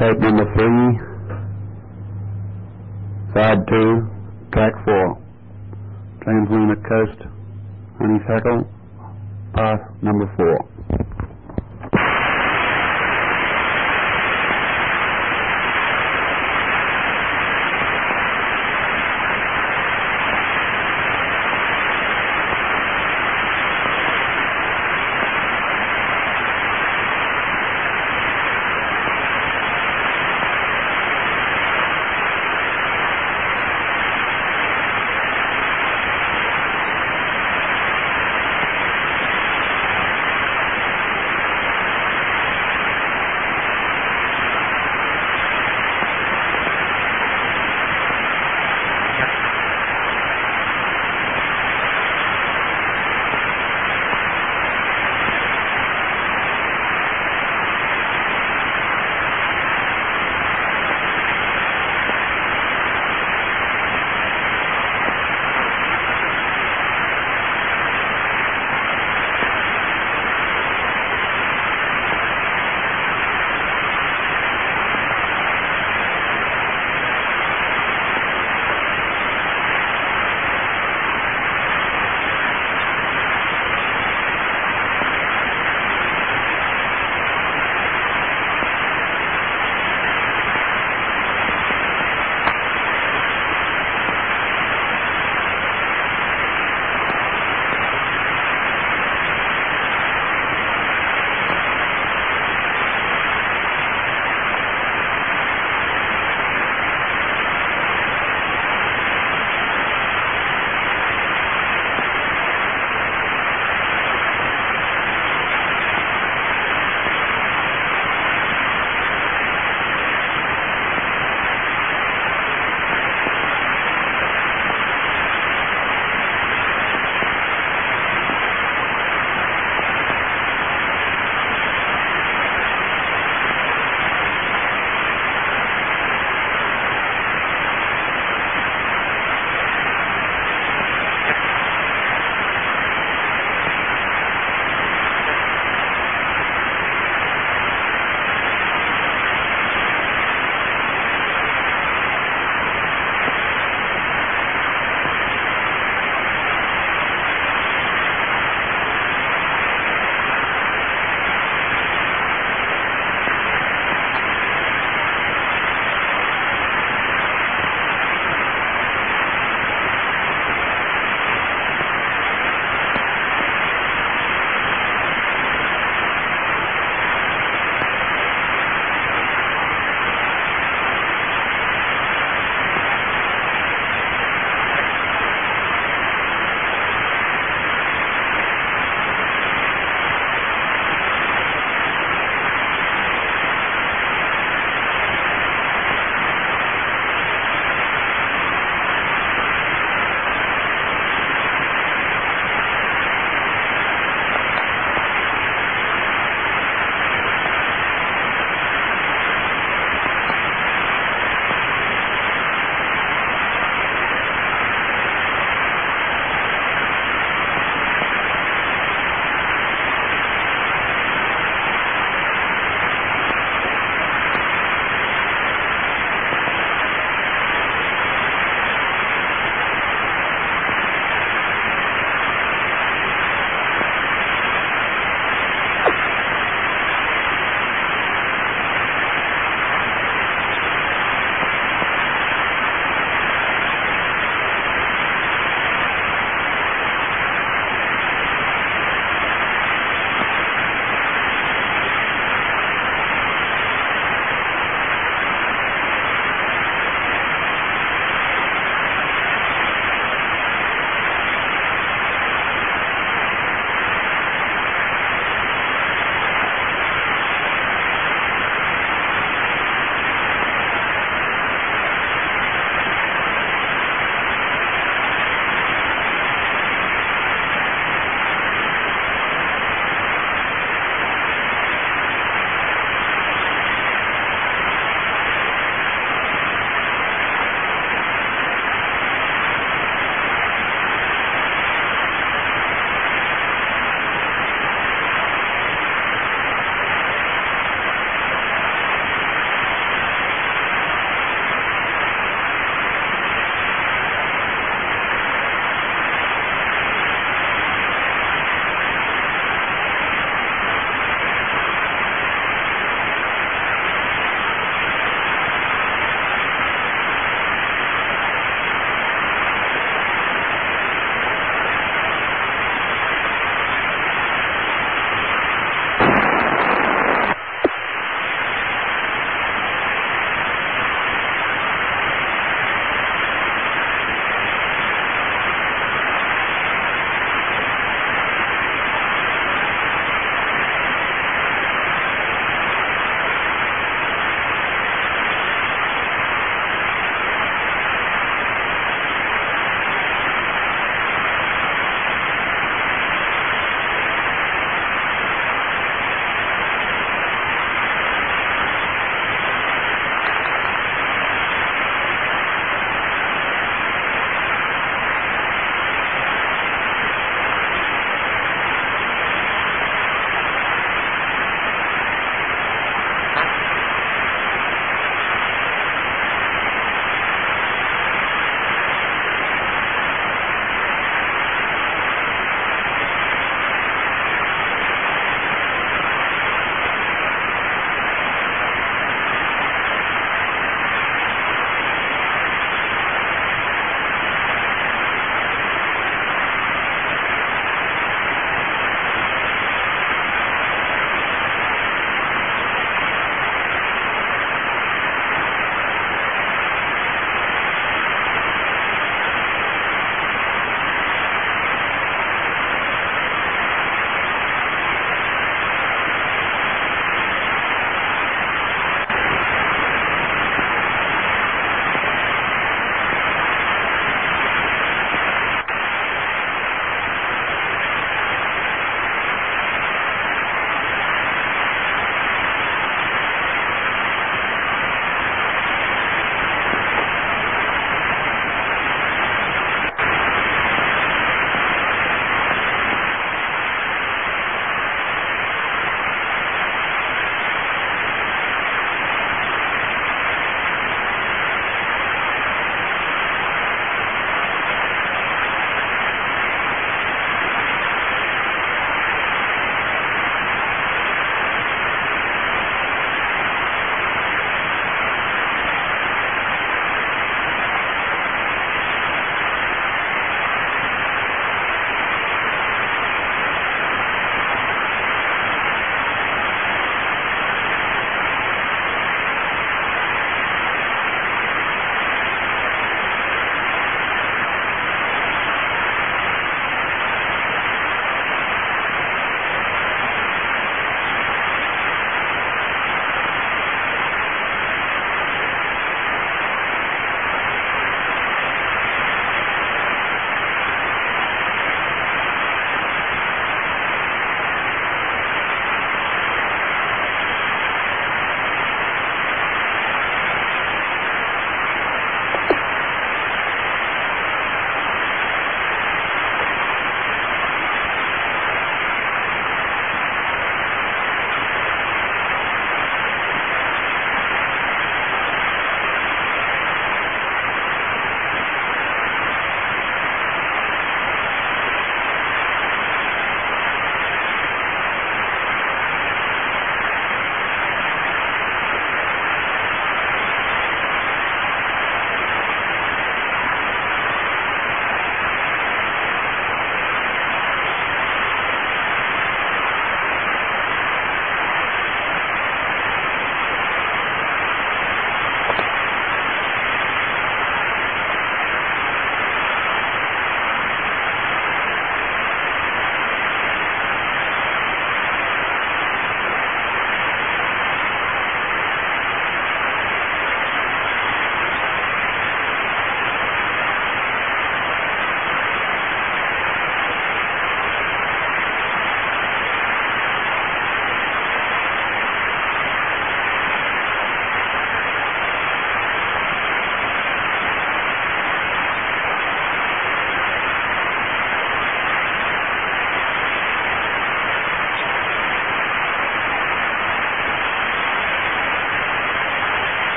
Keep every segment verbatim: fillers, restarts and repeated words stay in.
Tape number three, side two, track four. Transluna Coast, Honeysuckle, pass number four.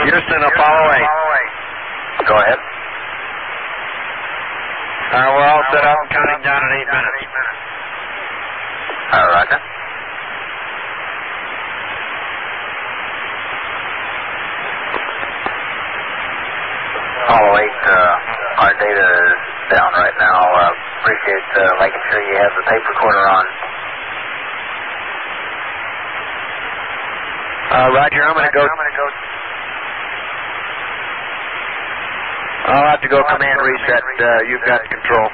Houston, Apollo eight. Go ahead. Uh, we're all set up and counting down in eight minutes. All right. Apollo eight, uh, our data is down right now. Uh, appreciate uh, making sure you have the tape recorder on. Uh, Roger, I'm going to go. I'll have to go command reset. Uh, you've got control.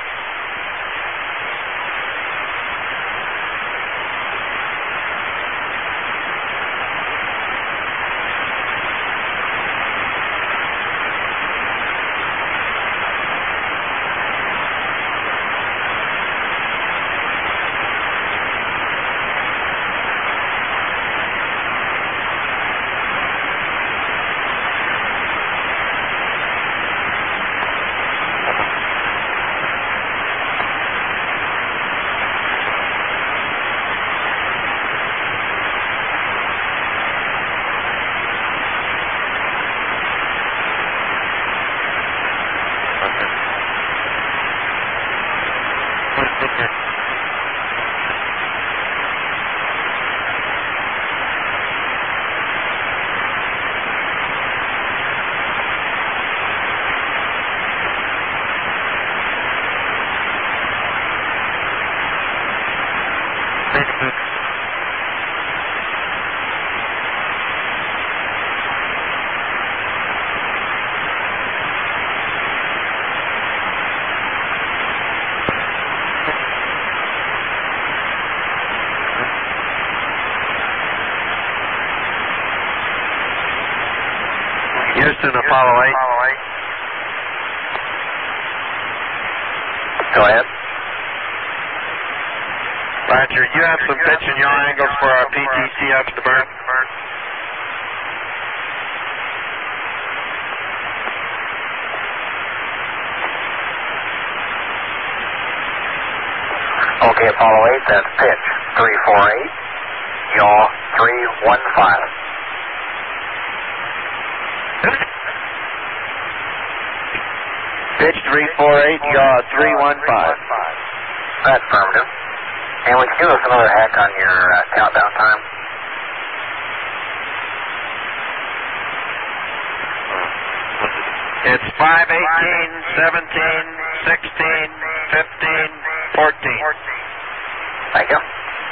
Houston, Apollo eight. Go ahead. Roger, you have some pitch and yaw angles for our P T C Afterburn. Okay, Apollo eight, that's pitch three four eight, yaw three one five. Pitch three four eight, yaw three one five. That's affirmative. And would you give us another hack on your uh, countdown time? It's five, eighteen, seventeen, sixteen, fifteen, fourteen. Thank you.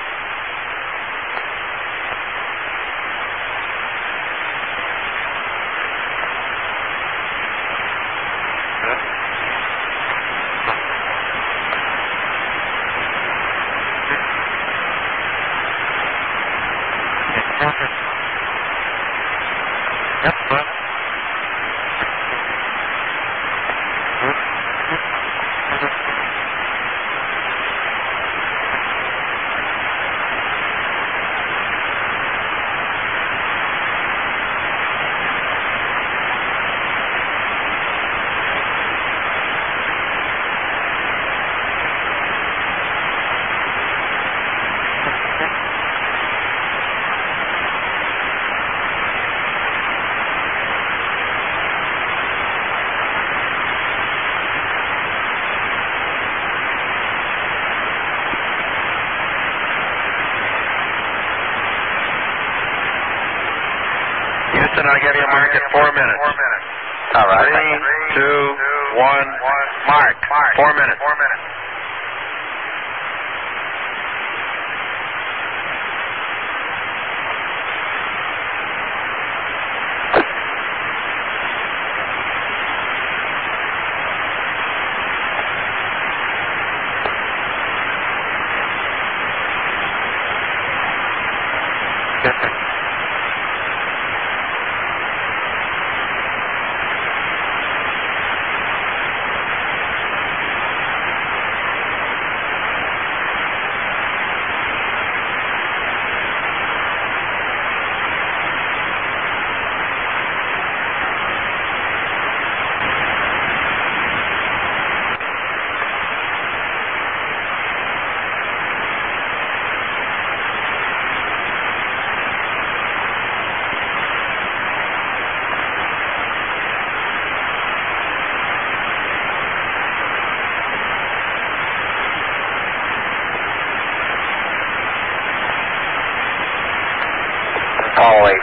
Houston, I'll give you a mark at four minutes. All right. Three, two, one, mark. Four minutes.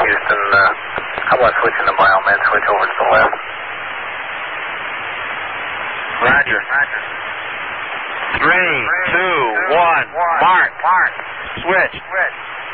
Houston. Uh, how about switching to biomed? Switch over to the left. Roger. Roger. Three, two, one, mark. Mark. Switch. Switch.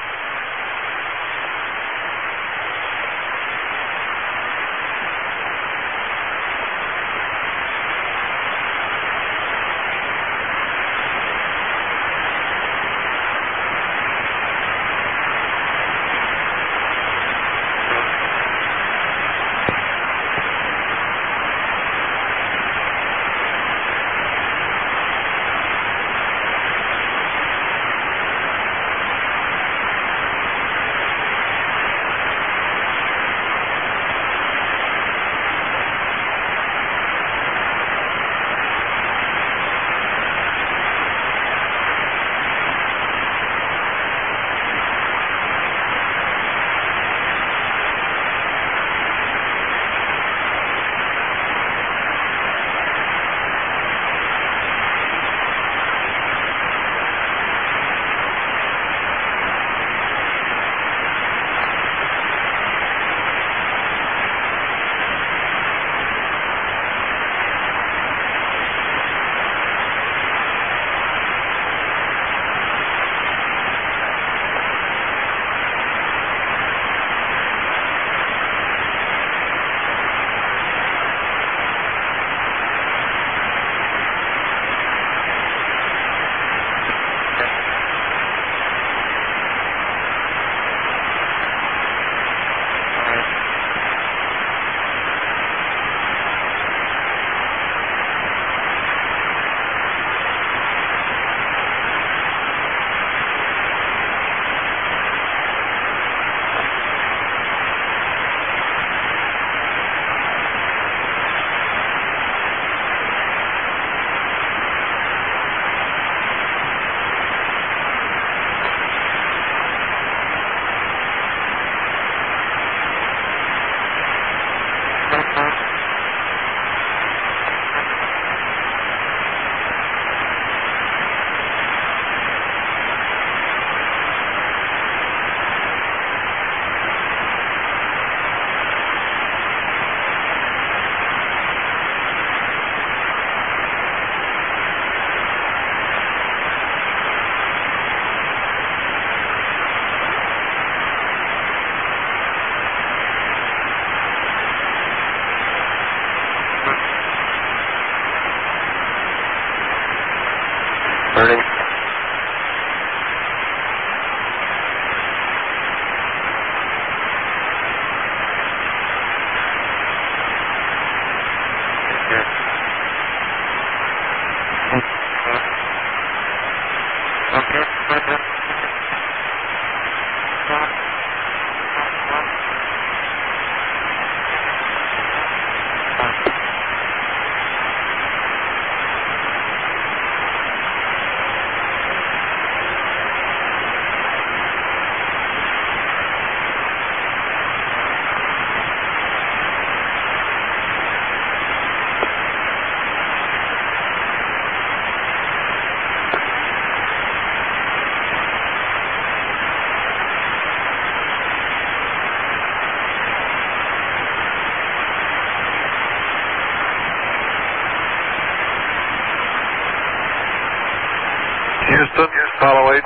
Houston, follow eight.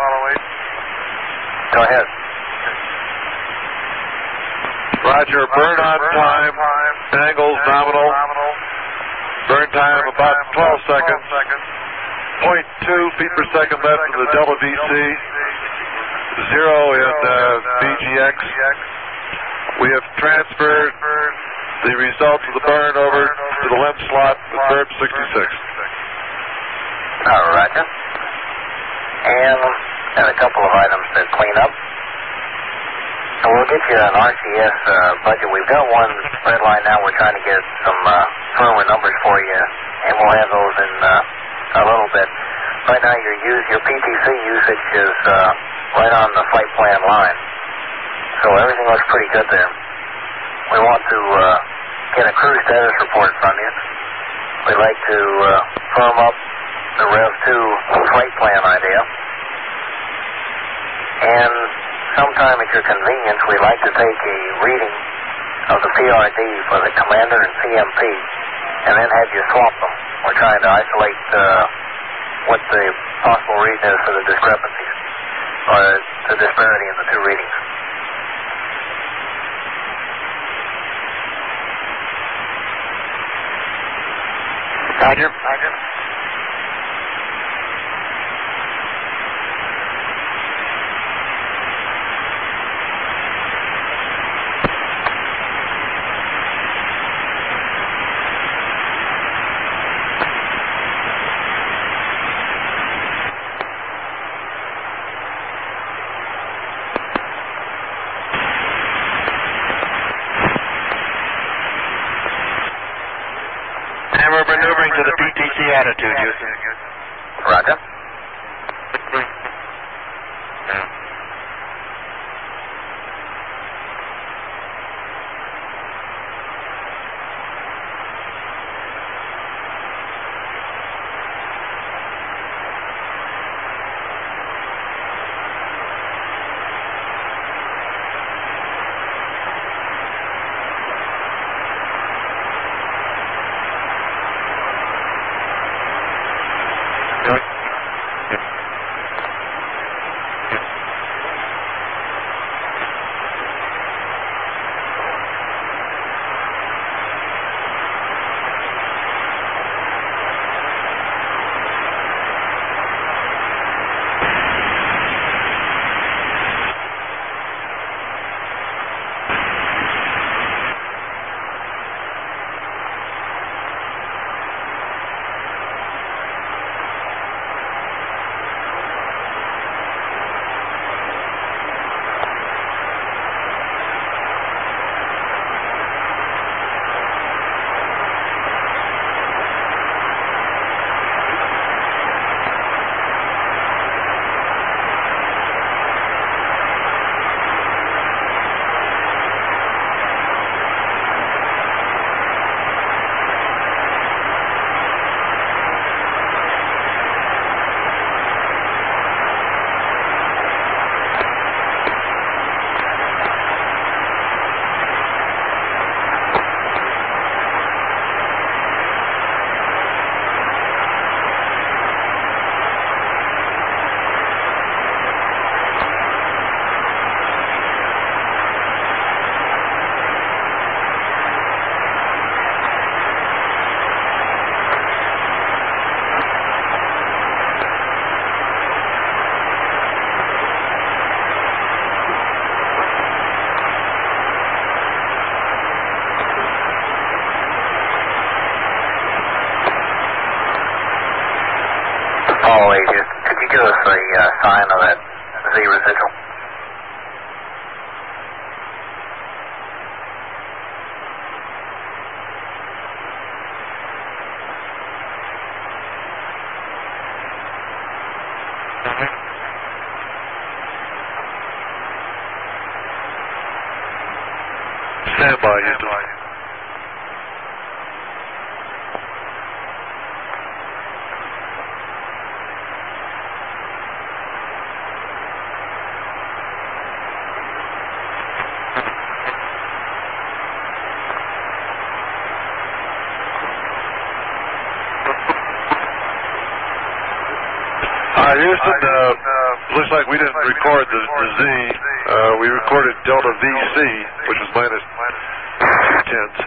Go ahead. Roger, burn on time, angles nominal, burn time about twelve seconds, point two feet per second left in the Delta V C, zero in uh, V G X. We have transferred the results of the burn over to the lens slot with burn sixty-six. All right, Roger. And got a couple of items to clean up. And we'll get you an R C S uh, budget. We've got one red line now. We're trying to get some uh, firmer numbers for you, and we'll have those in uh, a little bit. Right now, your use, your P T C usage is uh, right on the flight plan line. So everything looks pretty good there. We want to uh, get a crew status report from you. We'd like to uh, firm up the Rev two flight plan idea. And sometime at your convenience, we'd like to take a reading of the P R D for the commander and C M P, and then have you swap them. We're trying to isolate uh, what the possible reason is for the discrepancies, or the disparity in the two readings. Roger. Roger. And we're maneuvering to the P T C attitude, Houston. Roger. Oh, wait, could you give us a uh, sign of that Z residual? Stand by, Houston. Uh, Houston, uh, looks like we didn't record the, the Z. Uh, we recorded Delta V C, which was minus two tenths.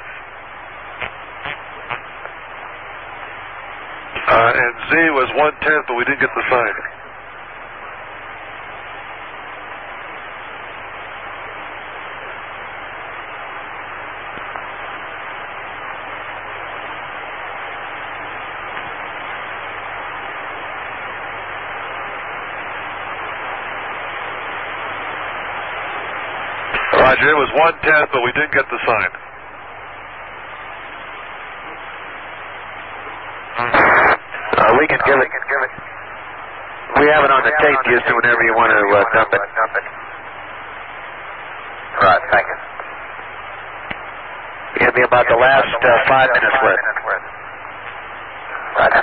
Uh, and Z was one tenth, but we didn't get the sign. Roger, it was one tenth, but we didn't get the sign. Uh, we can give it. We have it on the tape, Houston, whenever you want to uh, dump it. Right, thank you. It'll be about the last uh, five minutes worth. Roger.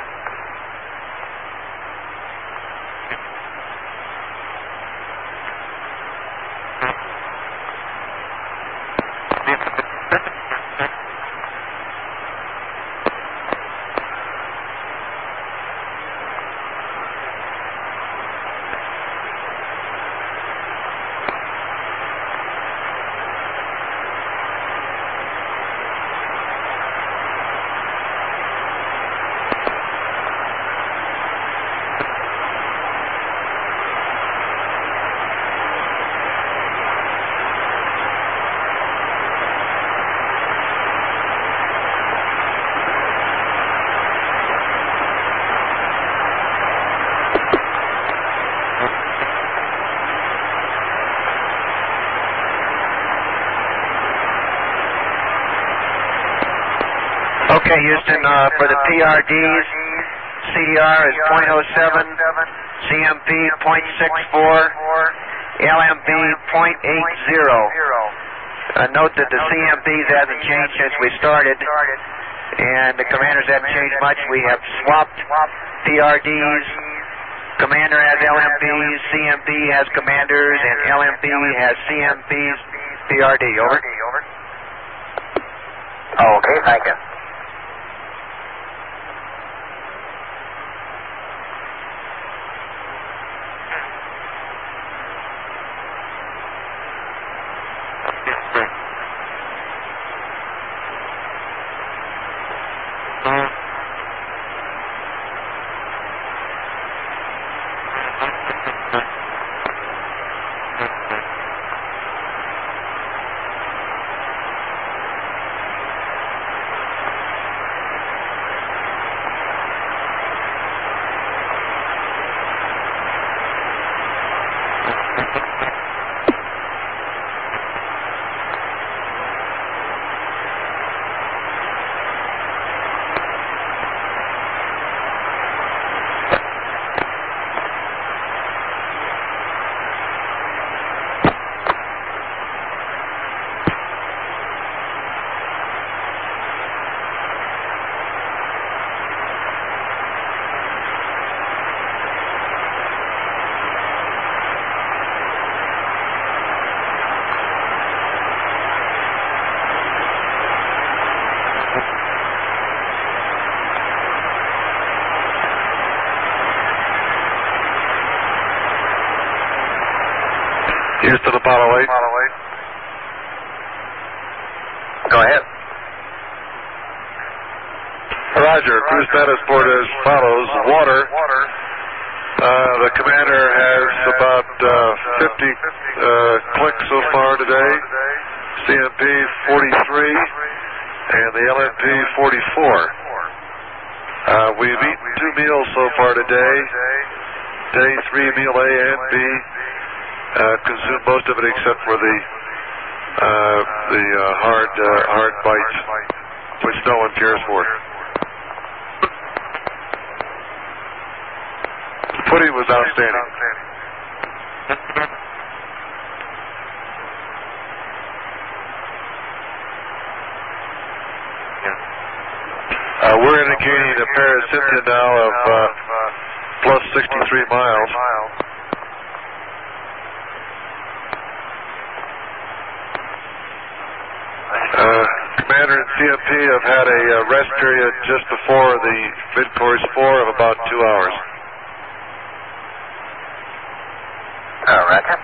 Okay, Houston, uh, for the P R Ds, C D R is point oh seven, C M P point six four, L M P point eight zero. Uh, note that the C M Ps hasn't changed since we started, and the commanders haven't changed much. We have swapped P R Ds. Commander has L M Ps, C M P has commanders, and L M P has C M Ps, P R D. Over. Okay, thank you. Houston, Apollo eight. Go ahead. Roger. Cruise status report as follows. Water. Uh, the commander has about uh, fifty uh, clicks so far today. C M P forty-three and the L M P forty-four. Uh, we've eaten two meals so far today. Day three, meal A and B. Uh, consumed most of it except for the uh, the uh, hard uh, hard bites, which no one cares for. The pudding was outstanding. Uh, we're indicating a parasynchrony now of uh, plus sixty-three miles. Uh, Commander and C M P have had a uh, rest period just before the mid-course four of about two hours. Oh, Roger.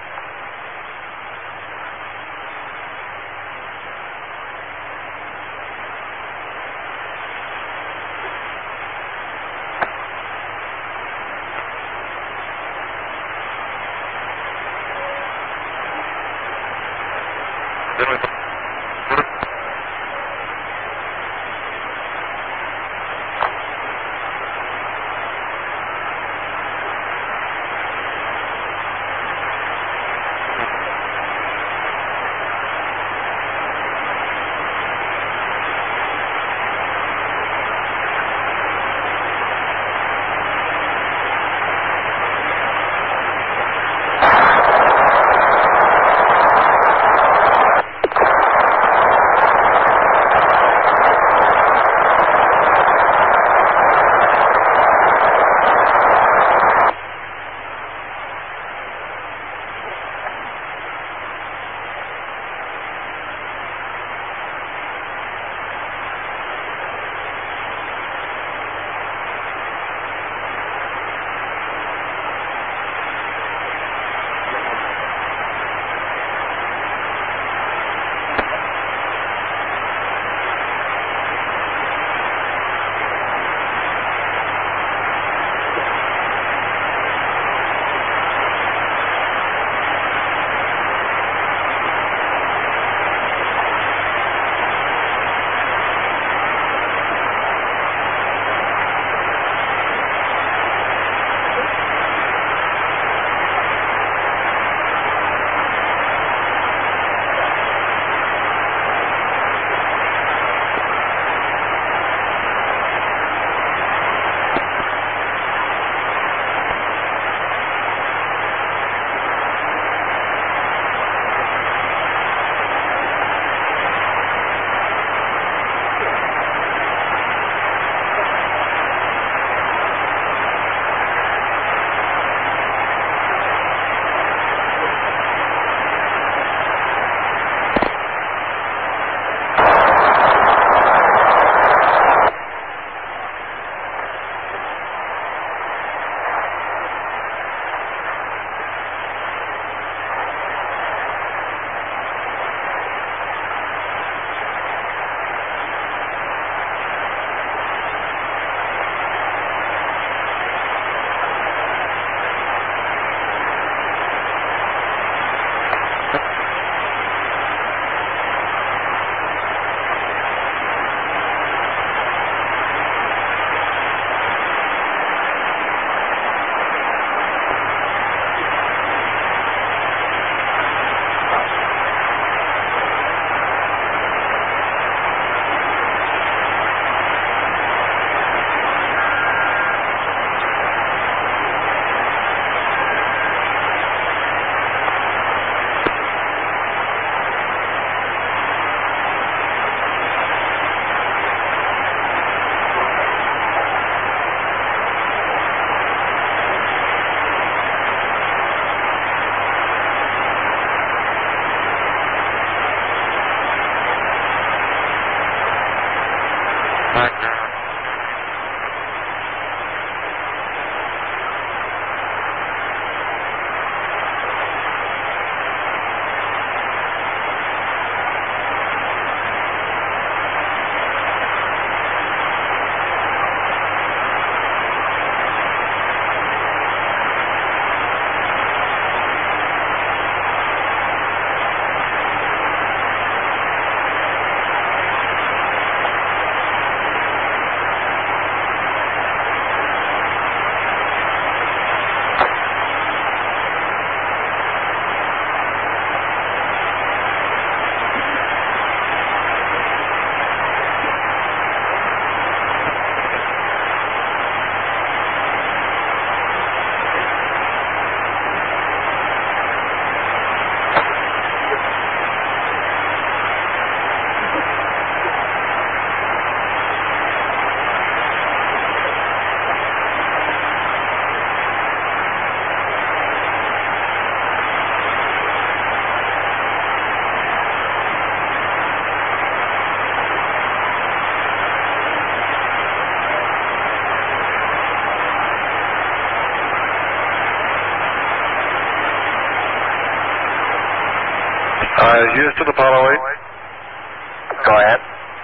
Uh, Houston, Apollo eight. Go ahead.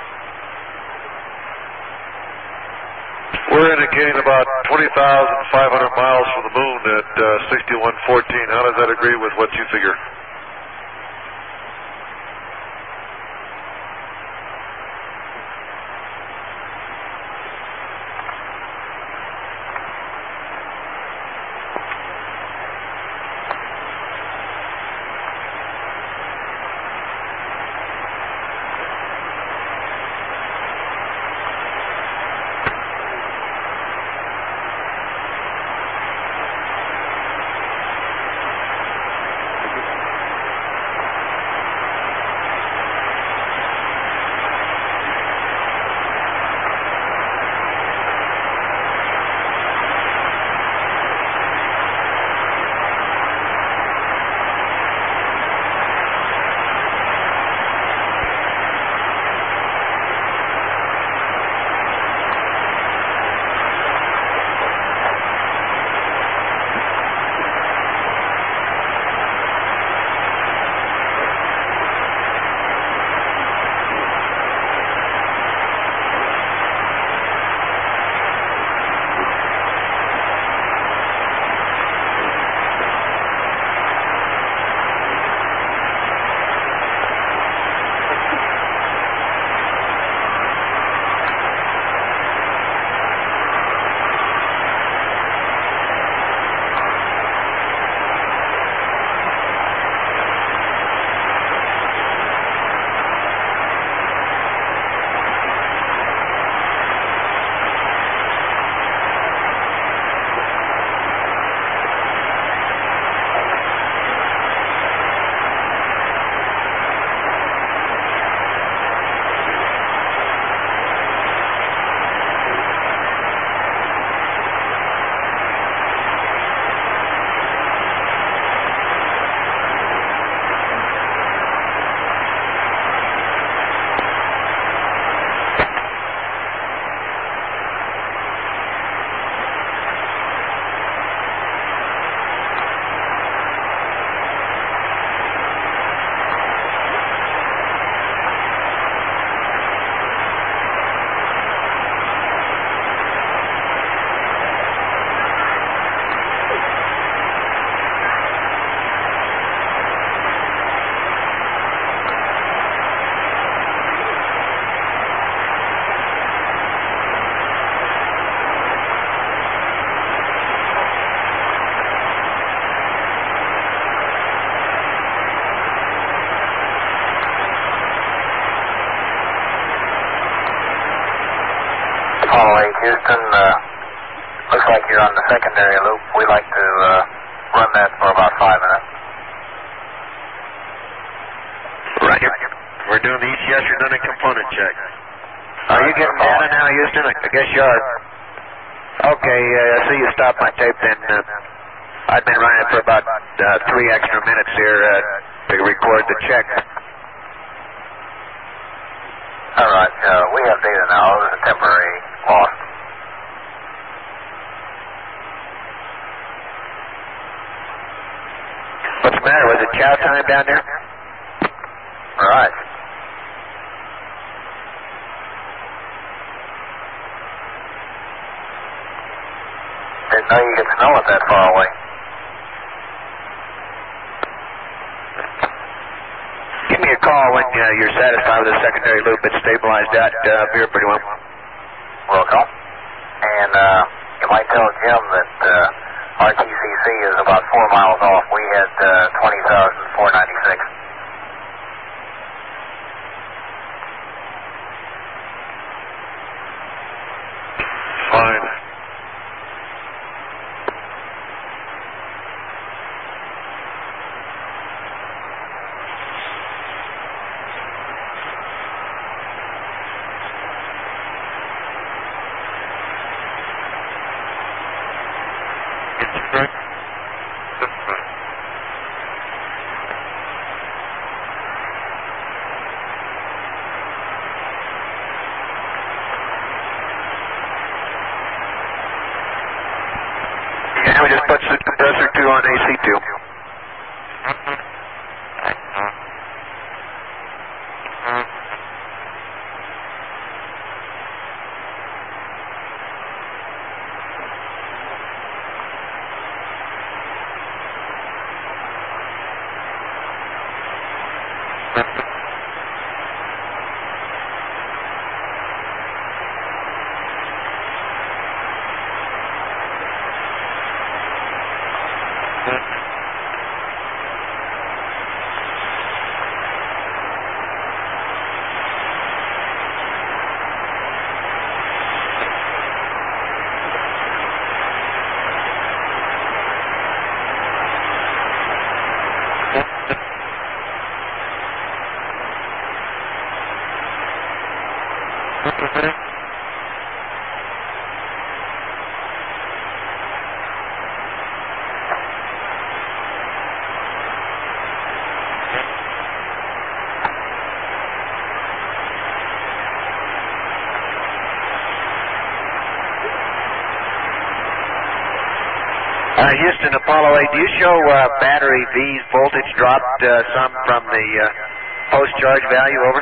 We're indicating about twenty thousand five hundred miles from the moon at uh, sixty-one fourteen. How does that agree with what you figure? Houston, uh, looks like you're on the secondary loop. We like to uh, run that for about five minutes. Roger. We're doing the E C S redundant component check. Are you getting data now, Houston? I guess you are. Okay, uh, I see you stopped my tape then. Uh, I've been running it for about uh, three extra minutes here uh, to record the check. All right, uh, we have data now. It was a temporary primary lost. What's the matter? Was it chow time down there? Right. Didn't know you could smell it that far away. Give me a call when uh, you're satisfied with the secondary loop. It's stabilized out uh, here pretty well. Will call. And uh, you might tell Jim that uh, R T C C is about four miles off. We had uh, twenty thousand four hundred ninety-six. Fine. Yeah, we just put the compressor two on A C two. Uh, Houston, Apollo eight, do you show uh, battery V's voltage dropped uh, some from the uh, post-charge value over?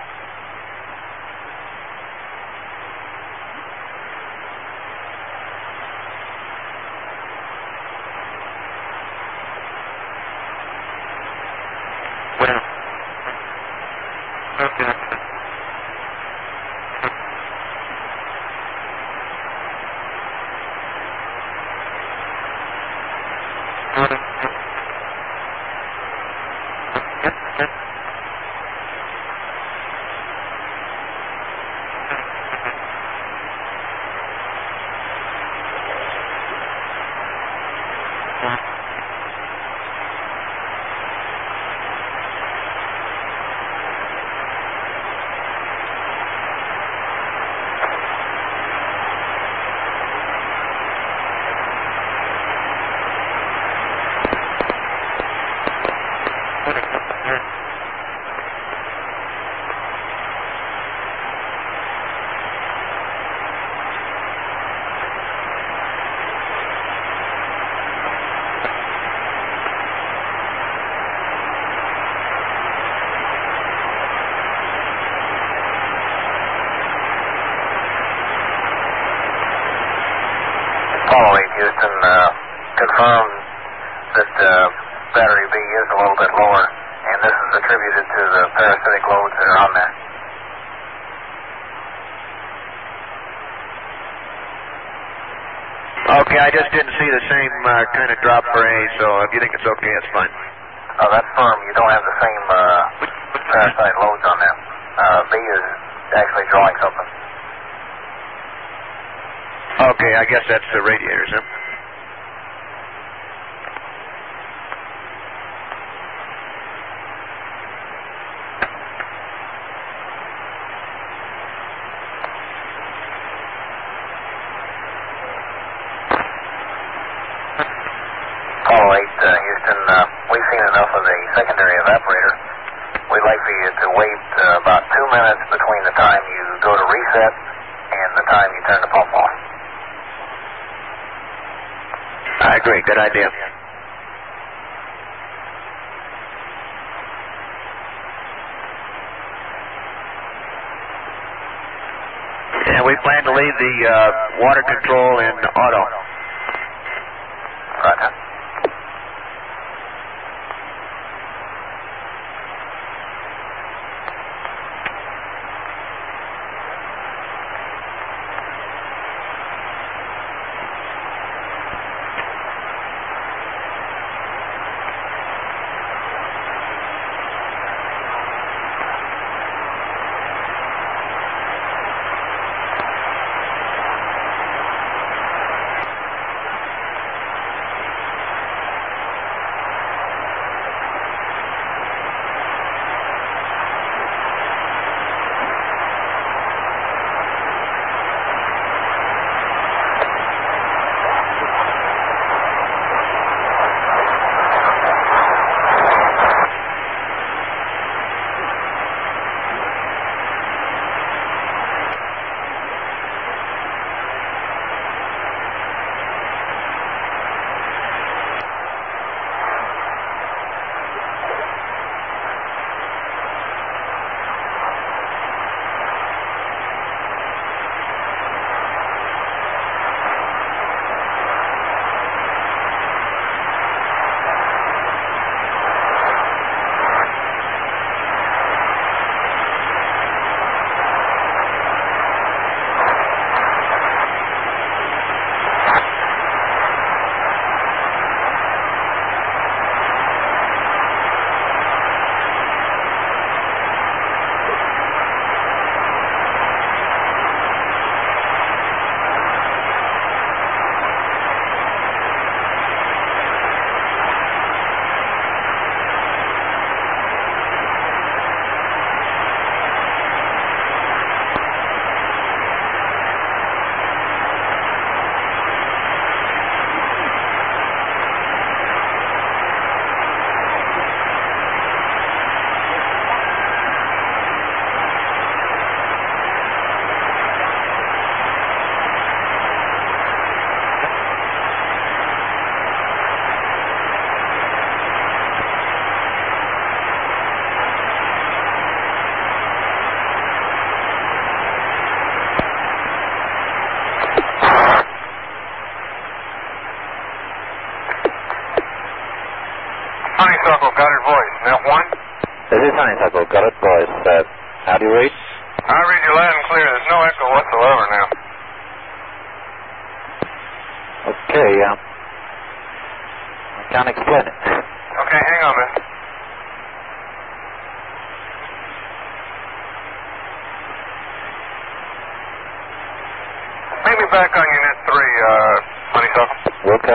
Apollo eight, Houston, uh, confirmed that uh, battery B is a little bit lower, and this is attributed to the parasitic loads that are on there. Okay, I just didn't see the same uh, kind of drop for A, so if you think it's okay, it's fine. Oh, that's firm. You don't have the same uh, parasite loads on there. Uh, B is actually drawing something. Okay, I guess that's the radiators, huh? Apollo eight, uh, Houston, uh, we've seen enough of the secondary evaporator. We'd like for you to wait uh, about two minutes between the time you go to reset and the time you turn the pump off. I agree. Good idea. And we plan to leave the uh, water control in auto. Roger. Honeysuckle, got it voice. F one? This is Honeysuckle, got it voice. Uh, how do you read? I read you loud and clear. There's no echo whatsoever now. Okay, um, I can't explain it. Okay, hang on, mister. Bring me back on Unit three, uh, Honeysuckle. Wilco?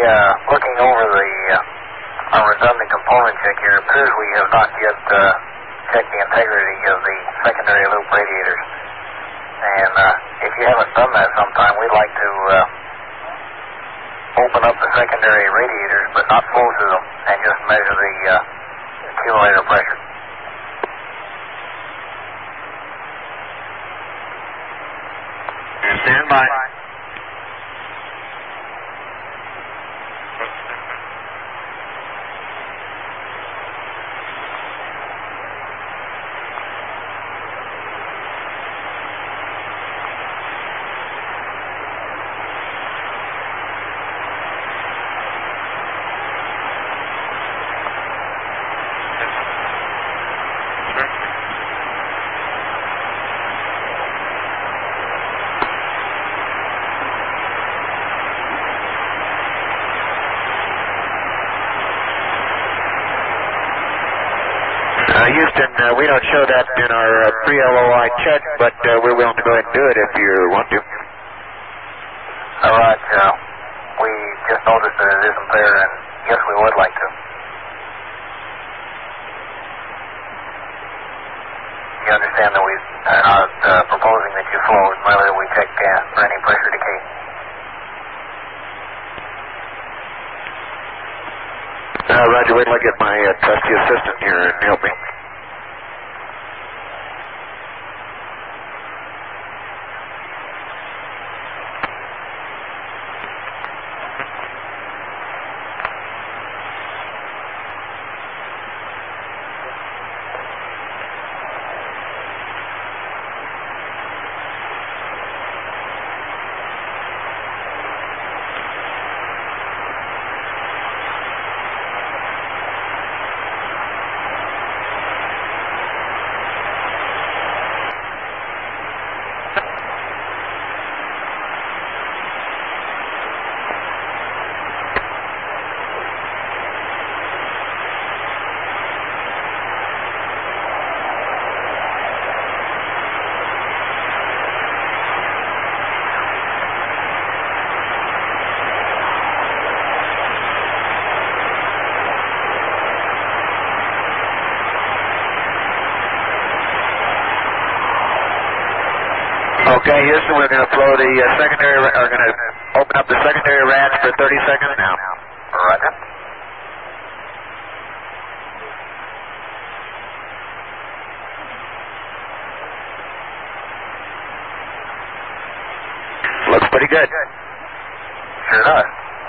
uh, looking over the uh, our redundant component check here, it appears we have not yet uh, checked the integrity of the secondary loop radiators. And uh, if you haven't done that sometime, we'd like to uh, open up the secondary radiators, but not flow through them, and just measure the uh, accumulator pressure. Stand by. Uh, Houston, uh, we don't show that in our uh, pre-L O I check, but uh, we're willing to go ahead and do it if you want to. All right, uh, we just noticed that it isn't there, and yes, we would like to. You understand that we are not uh, proposing that you flow, merely that we check uh, for any pressure decay. Uh, Roger, wait till I get my uh, trusty assistant here and help me. Okay, Houston, we're going to flow the uh, secondary, are going to open up the secondary rats for thirty seconds now. Roger. Looks pretty good. Sure does.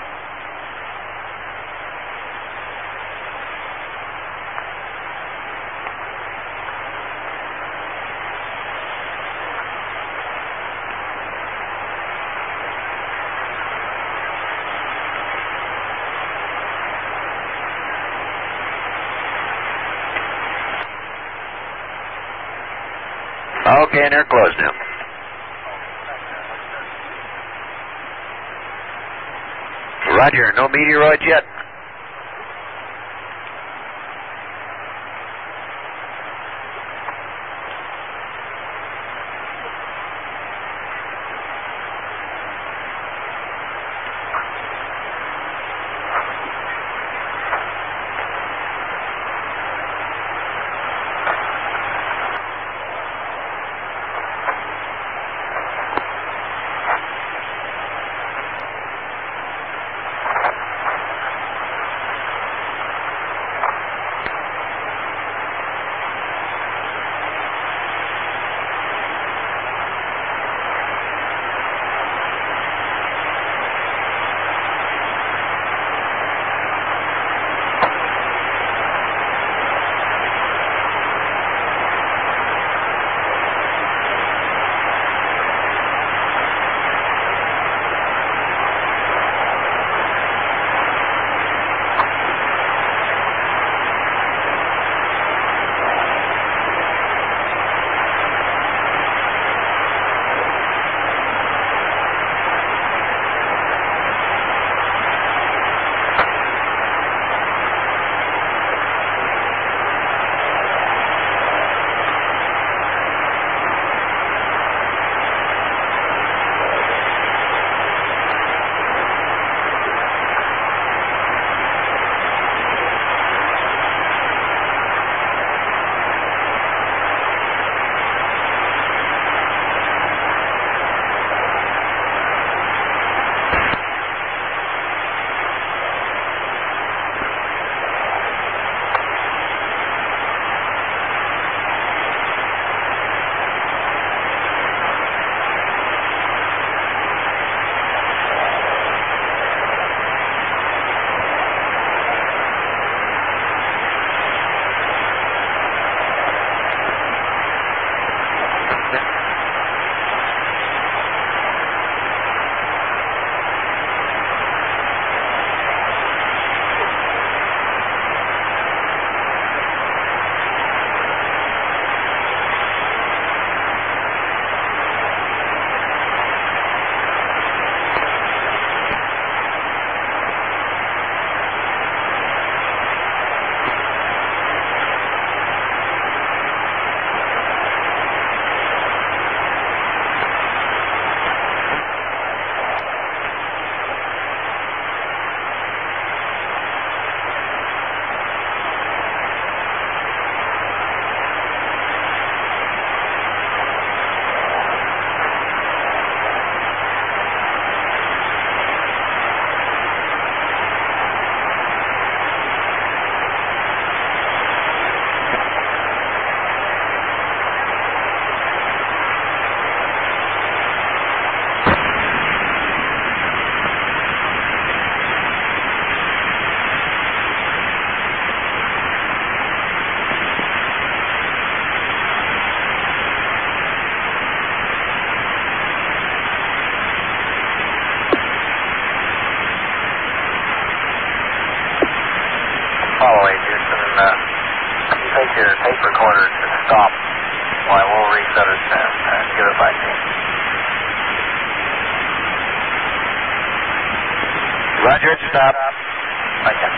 Okay, and they're closed now. Roger, no meteoroids yet. follow, Aegis, and uh, you take your tape recorder to stop while we'll reset it and uh, give it back to you. Roger, it's stop. Thank you.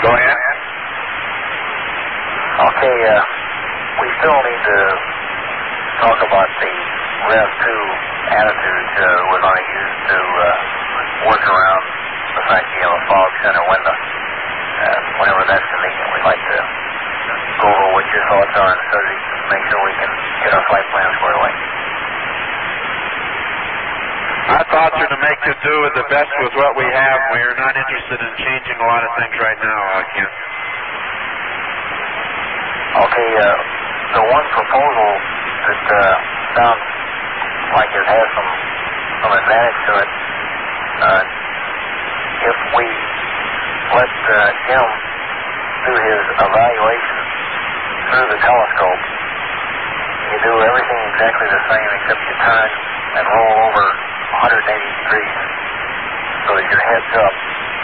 Go ahead. Okay, uh, we still need to talk about the Rev two attitude uh, we're going to use to uh, work around the fact you have a fog center window. Uh, whenever that's convenient, we'd like to go over what your thoughts are so that make sure we can get our flight plan squared away. Our thoughts are to make you do the best with what we have. We are not interested in changing a lot of things right now, Ken. Okay, uh, the one proposal that uh, sounds like it has some, some advantage to it, uh, if we let uh, Jim do his evaluation through the telescope, you do everything exactly the same except you turn and roll over one hundred eighty degrees so that your head's up,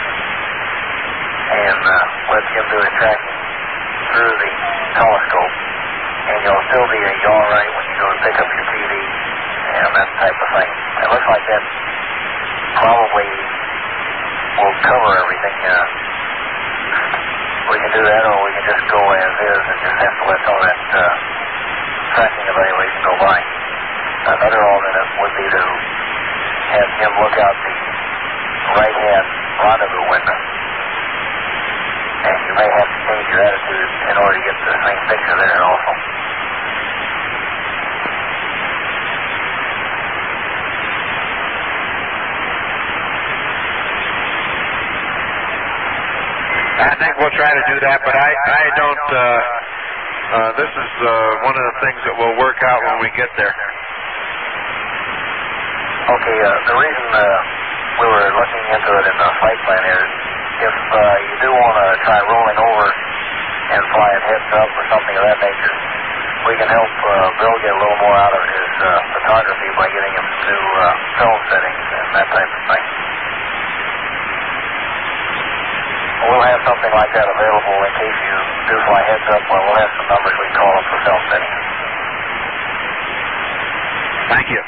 and uh, let Jim do his tracking through the telescope, and you'll still be a yaw right when you go to pick up your T V and that type of thing. It looks like that probably will cover everything. Uh, we can do that, or we can just go as is and just have to let all that uh, tracking evaluation go by. Another alternate would be to have Jim look out the right-hand rendezvous window. And you may have to change your attitude in order to get the same picture there also. I think we'll try to do that, but I, I don't, uh, uh, this is uh, one of the things that will work out when we get there. Okay, uh, the reason uh, we were looking into it in the flight plan is if uh, you do want to try rolling over and flying heads up or something of that nature, we can help uh, Bill get a little more out of his uh, photography by getting him to uh, film settings and that type of thing. We'll have something like that available in case you do fly heads up. Well, we'll have some numbers we call up for film settings. Thank you.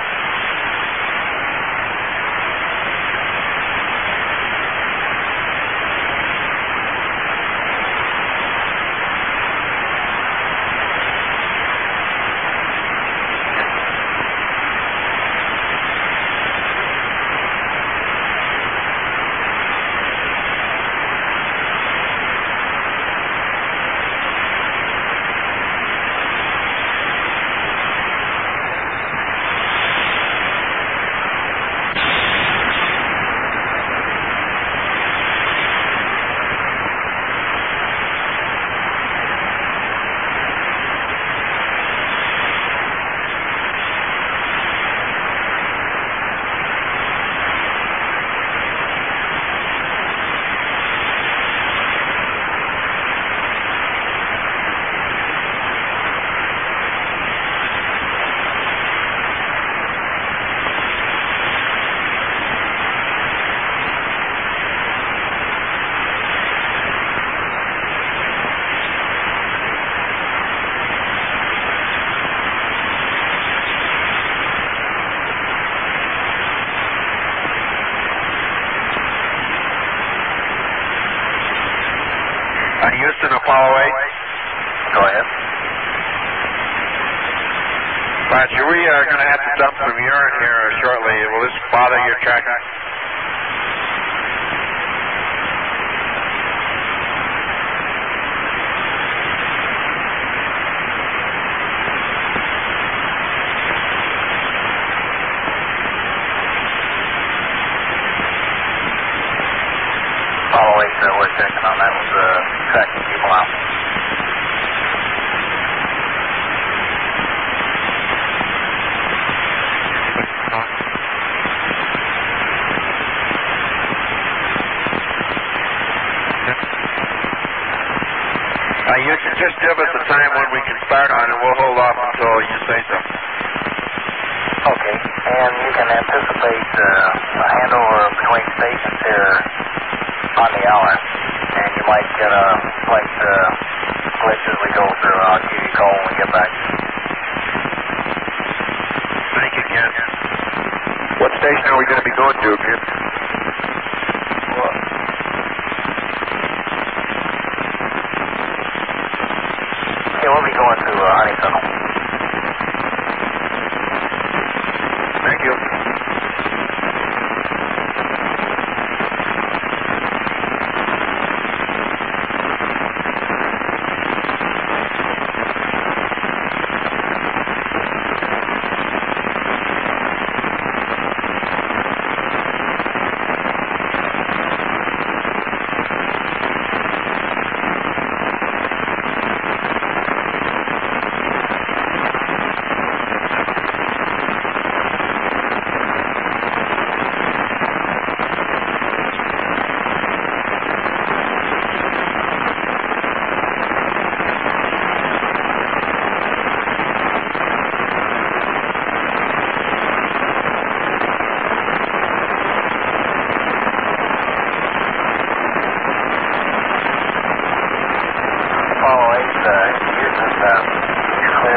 Houston, Apollo eight. Go ahead. Roger, we are going to have to dump some urine here shortly. Will this bother your tracking? Apollo eight, uh, we're checking on that. Was uh, tracking people out. Uh, you can just give us a time when we can start on it. We'll hold off until you say so. Okay, and you can anticipate uh, a handover between stations here on the hour, and you might get a slight uh, glitch as we go through. I'll give you a call when we get back. Thank you, Ken. What station are we going to be going to, Ken?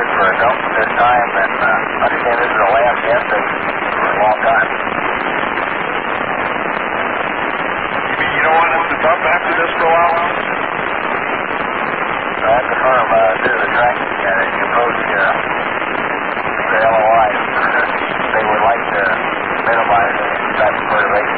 good for adults at this time, and uh, understand this is the last gas station for a long time. You mean you don't want us to dump after this for a while? So I have to confirm, uh, due to the tracking, uh, as you approach uh, the L O Is, they would like to minimize any type of perturbation.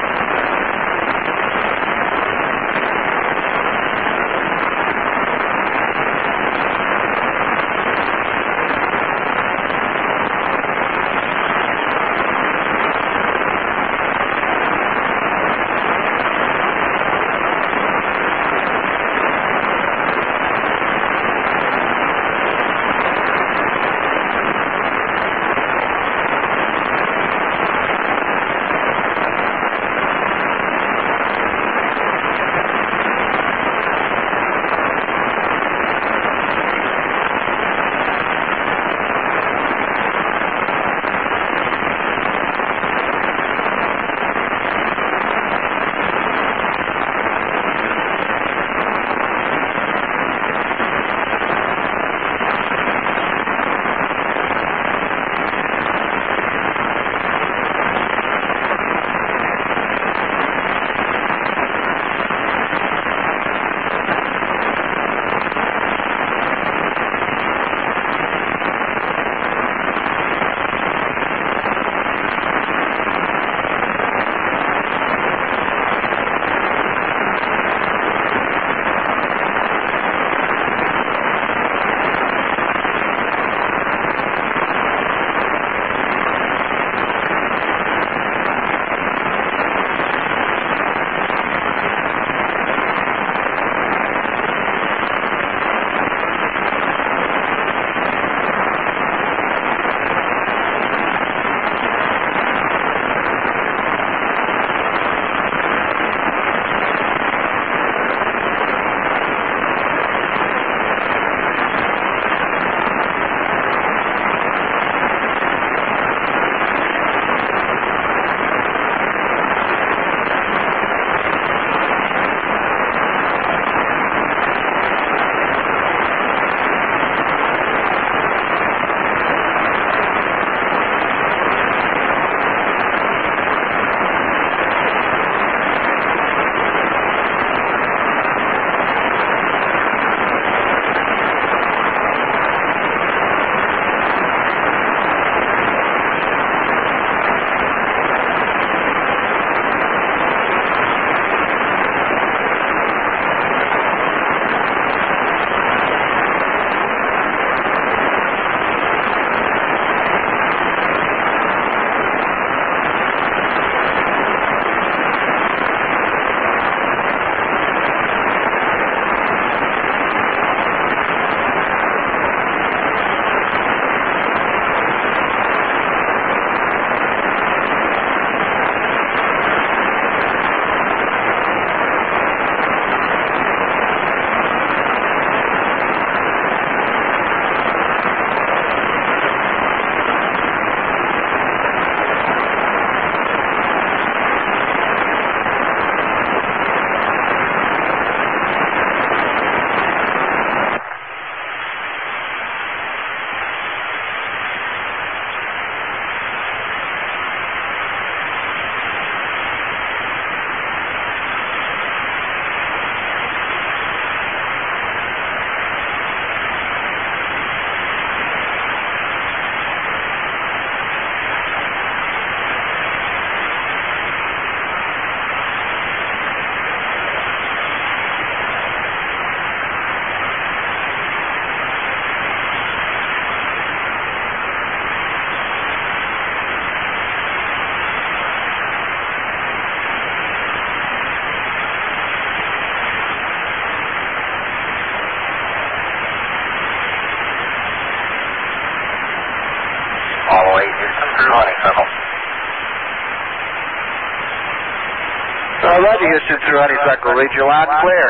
Uh, Roger, Houston through Honeysuckle. Read you loud and clear.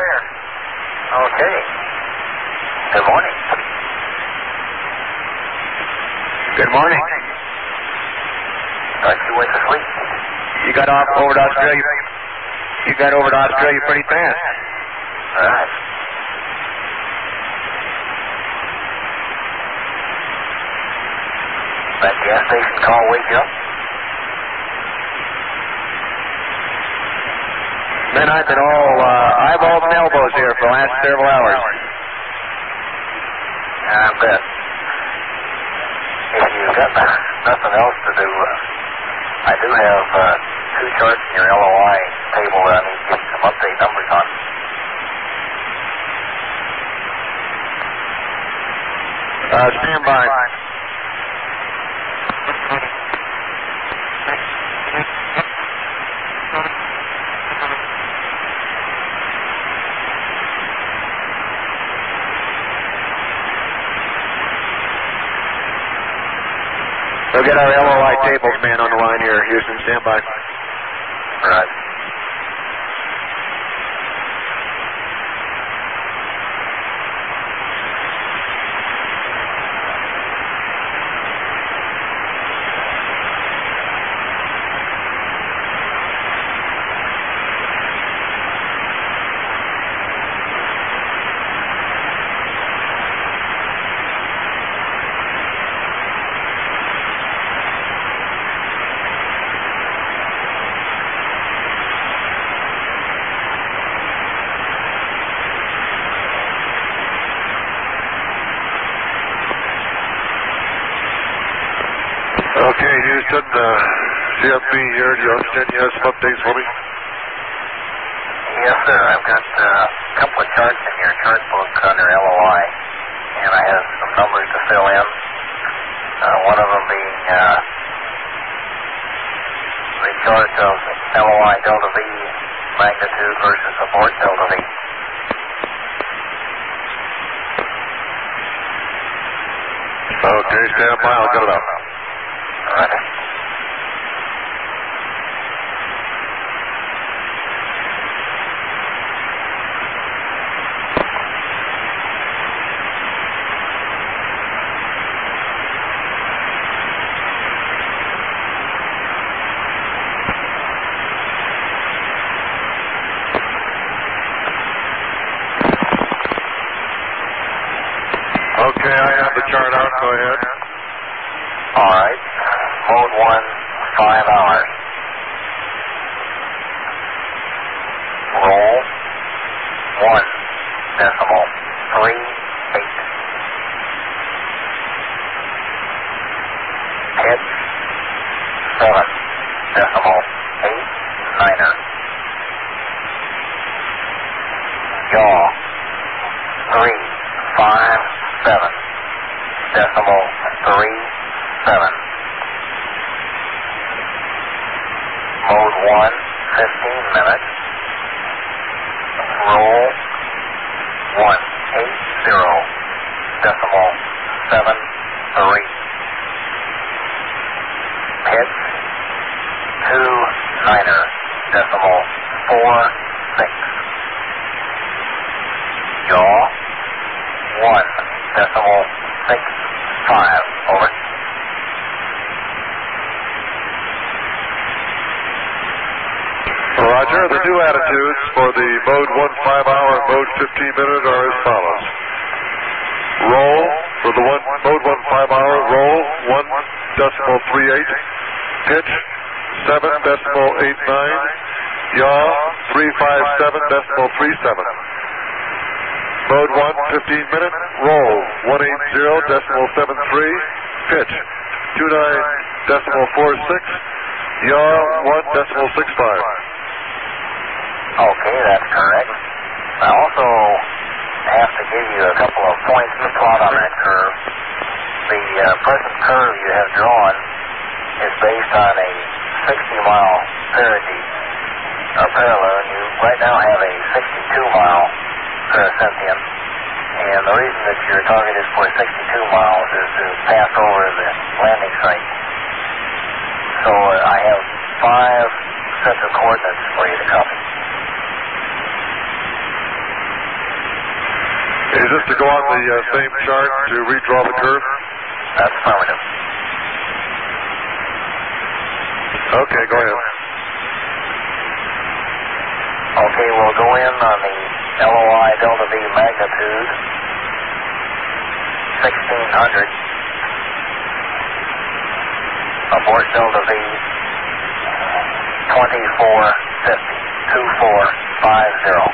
Okay. Good morning. Good morning. Thought you went to sleep. You got off over to Australia. You got over to Australia pretty fast. All right. station call wake you up? Men, I've been all uh, eyeballs and elbows here for the last several hours. I bet. If you've got nothing else to do, uh, I do have uh, two charts in your L O I table that I need to get some update numbers on. Uh, stand by. We'll get our L O I tables man on the line here, Houston. Stand by. Right. Okay, Houston, uh, C M P here. Do you understand you have some updates for me? Yes, sir. I've got uh, a couple of charts in your chart book under L O I, and I have some numbers to fill in. Uh, one of them being uh, the chart of L O I delta V magnitude versus abort delta V. Okay, stand by. I'll get it up. All right. Okay, I have the chart out. Go ahead. All right. Mode one, five hours. Roll one decimal three eight. Pitch seven decimal eight niner. Yaw three five seven decimal three seven. Mode one, fifteen minutes. Roll one eight zero decimal seven three. Pitch two niner decimal four six. Yaw one decimal six five. Over. Roger. The new attitudes for the mode one five hour and mode fifteen minute are as follows. Roll for the one mode one five hour, roll one decimal three eight. Pitch seven decimal eight nine. Yaw three five seven decimal three seven. Mode one, fifteen minute, roll one eight zero decimal seven three. Pitch two nine decimal four six. Yaw one decimal six five. Okay, that's correct. I also have to give you a couple of points to plot on that curve. The uh, present curve you have drawn is based on a sixty mile parity or parallel, and you right now have a sixty-two mile parasentium. And the reason that your target is for sixty-two miles is to pass over the landing site. So uh, I have five sets of coordinates for you to copy. Is this to go on the uh, same chart to redraw the curve? That's affirmative. Okay, go ahead. Okay, we'll go in on the L O I delta V magnitude, sixteen hundred. Abort Delta V, twenty-four fifty, two four five zero.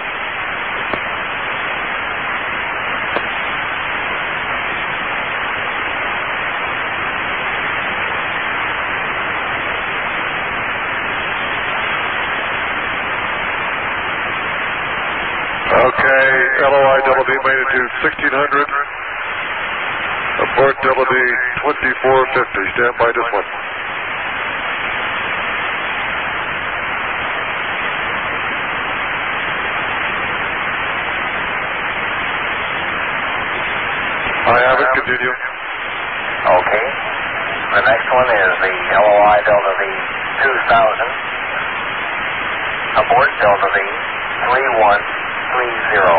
Okay, L O I Delta V magnitude sixteen hundred. Abort Delta V twenty-four fifty. Stand by this one. I have it. Continue. Okay. The next one is the L O I Delta V two thousand. Abort Delta V three one three zero.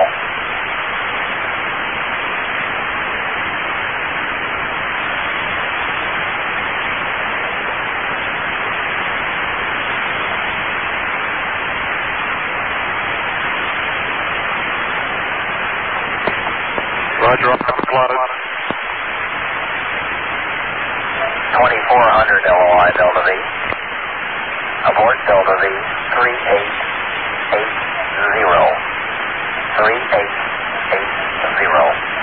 Roger, I'm plotted. twenty-four hundred L O I Delta V. Abort Delta V three eight eight zero. three eight eight zero.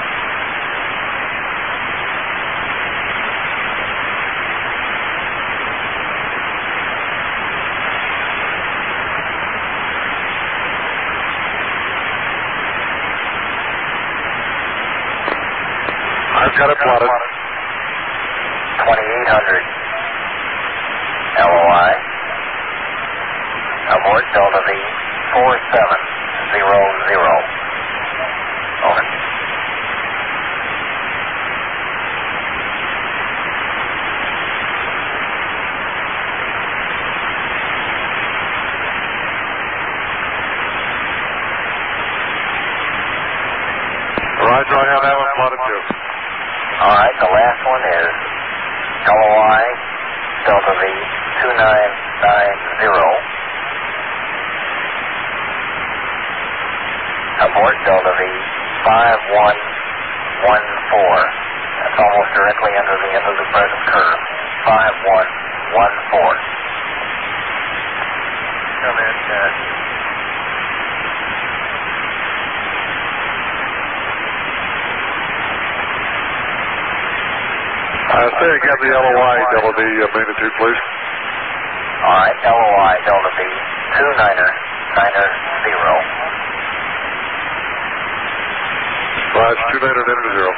I've got it plotted. twenty-eight hundred L O I. Abort Delta V four seven zero zero. Over. Roger, I have that one plotted too. All right, the last one is L O I Delta V two nine nine zero. Abort Delta V five one one four. That's almost directly under the end of the present curve. five one one four. Come in, uh, Uh, say again the L O I Delta V uh, magnitude, please. all right, L O I Delta V two niner niner zero. Roger, two niner niner zero.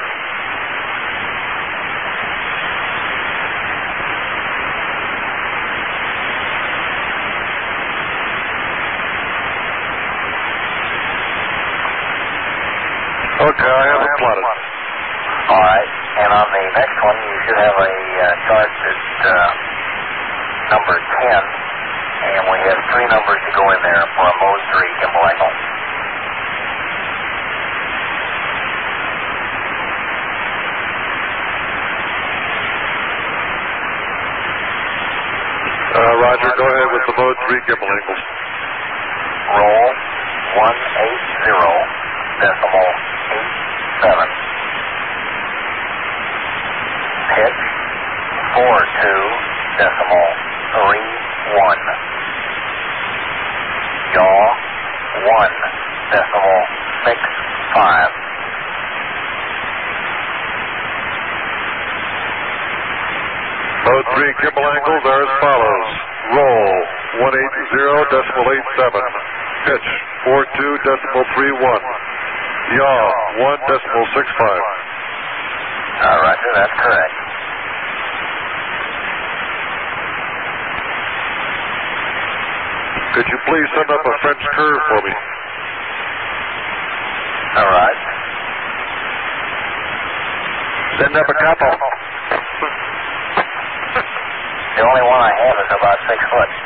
Okay, I have it plotted. All right, and on the next one, you should have a uh, chart that's uh, number ten, and we have three numbers to go in there for a mode three gimbal angle. Uh, Roger, go ahead with the mode three gimbal angles. Roll one eight zero decimal eight seven. Pitch four two decimal three one. Yaw one decimal six five. Mode three gimbal angles are as follows. Roll one eight zero decimal eight seven. Pitch four two decimal three one. Yaw one decimal six five. Uh, Roger, that's correct. Could you please send up a French curve for me? All right. Send up a couple. The only one I have is about six foot.